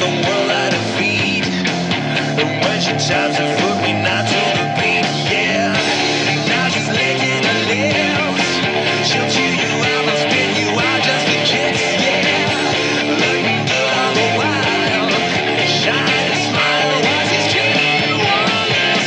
the world at her feet. And when she taps her foot, we nod to the beat. Yeah, now she's licking her lips. She'll chew you out and spit you out just a kiss. Yeah, looking good all the while. Shine and smile while she's treating you all your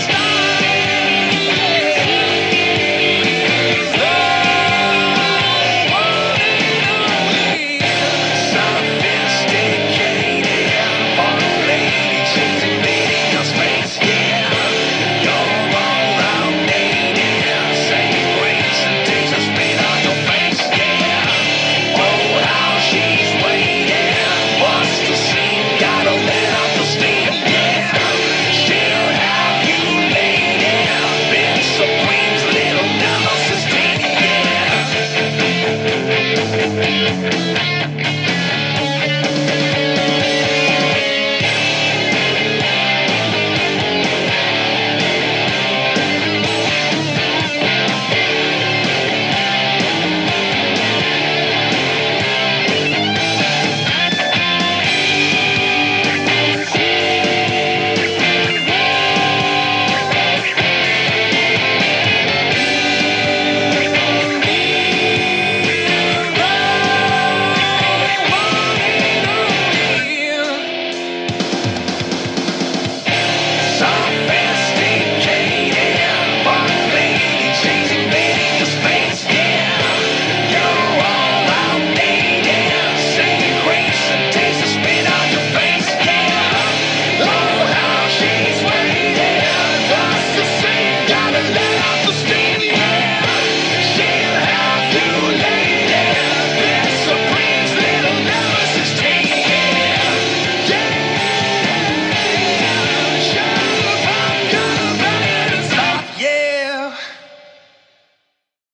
Gotta let